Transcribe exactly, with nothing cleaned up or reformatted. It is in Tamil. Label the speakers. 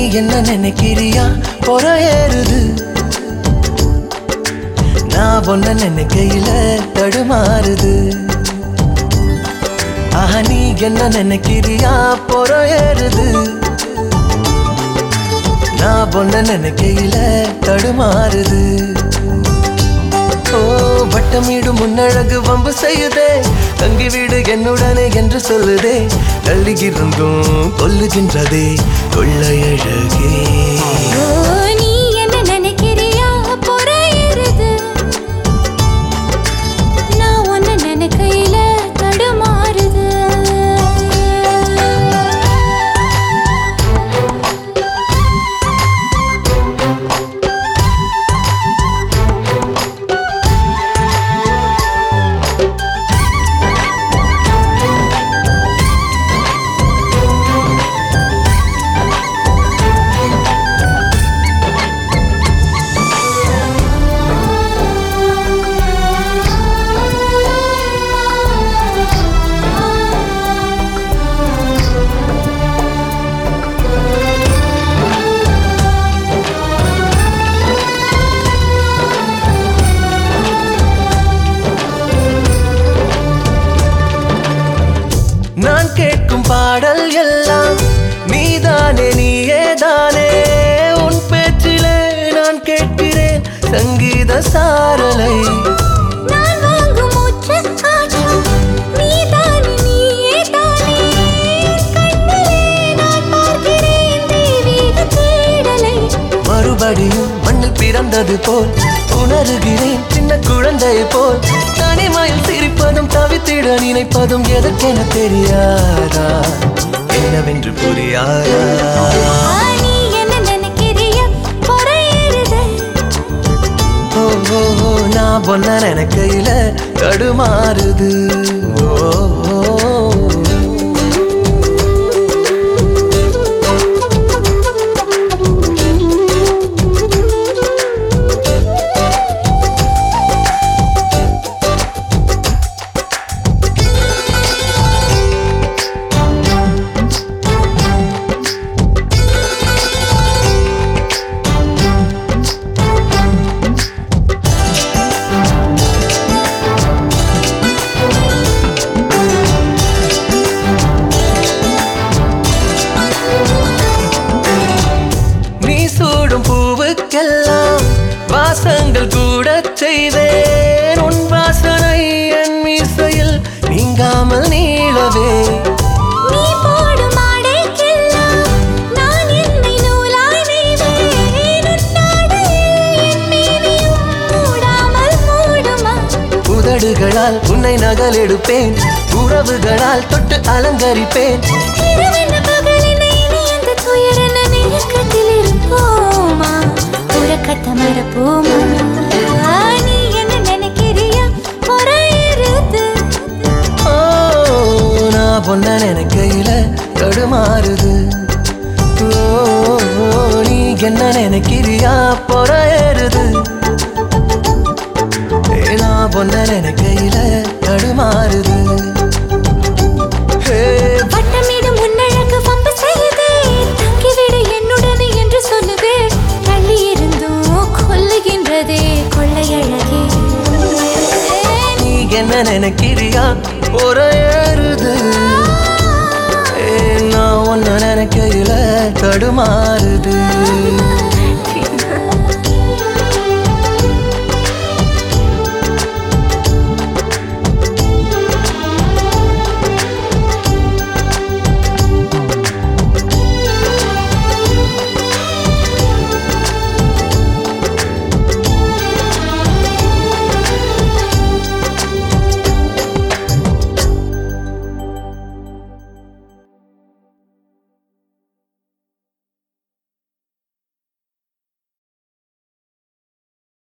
Speaker 1: என்ன நினைக்கிறியா பொற ஏறுது நான் ஒன்ன நினைக்கையில தடுமாறுது ஆஹா நீ என்ன நினைக்கிறியா பொற ஏறுது நான் ஒன்ன நினைக்கையில தடுமாறுது ஓ வட்டமீடு முன்னழகு வம்பு செய்யுதே தங்கி வீடு என்னுடனே என்று சொல்லுதே தள்ளியிருந்தும் கொல்லுகின்றதே கொள்ளையழகே
Speaker 2: நீ என்ன நினைக்கிறியா பொற ஏறுது நான் உன்னை நினைக்கையில தடுமாறுது
Speaker 1: நான் கேட்கும் பாடல் எல்லாம் நீதானே நீயே தானே உன் பேச்சிலே நான் கேட்கிறேன் சங்கீத சாரலை
Speaker 2: நான் வாங்கும் மூச்சு காற்று நீதானே நீயே தானே கண்ணிலே நான் பார்க்கிறேன் தெய்வீக தேடலை
Speaker 1: மறுபடியும் மண்ணில் பிறந்தது போல் உணர்கிறேன் சின்ன குழந்தை போல் தனிமையில் சிரிப்பதும் தவித்திட நினைப்பதும் எதற்கென தெரியாதா என்னவென்று புரியாதா
Speaker 2: நீ என்ன நினைக்கிறியா பொற ஏறுது
Speaker 1: ஓ ஓ ஓ நான் பொன்ன நினைக்கையில தடுமாறுது ஓ ஓ பூவுக்கெல்லாம் வாசங்கள் கூட செய்வேன் உன் வாசனை என் மீசையில் நீங்காமல் நீளவே
Speaker 2: நீ போடும் ஆடைக்கெல்லாம் நான் என்னை நூலாய் நெய்வேன் உன்னாடையில் என் மேனியும் மூடாமல் மூடுமா
Speaker 1: உதடுகளால் உன்னை நகலெடுப்பேன் உறவுகளால் தொட்டு அலங்கரிப்பேன்
Speaker 2: இரவென்ன பகலென்ன இனி அந்த துயரென்ன நெருக்கத்தில் இருப்போமா உறக்கத்தை மறப்போமா நீ என்ன நினைக்கிறியா பொற ஏறுது
Speaker 1: ஓ நான் பொன்ன நினைக்கையில தடுமாறுது ஓ நீ என்ன நினைக்கிறியா பொற ஏறுது நான் பொன்ன நினைக்கையில தடுமாறுது
Speaker 2: வட்டமீடு முன்னழகு வம்பு செய்யுதே தங்கிவிடு என்னுடனே என்று சொல்லுதே தள்ளி இருந்தும் கொல்லுகின்றதே கொள்ளையழகே
Speaker 1: நீ என்ன நினைக்கிறியா பொற ஏறுது நான் ஒன்ன நினைக்கையில தடுமாறுது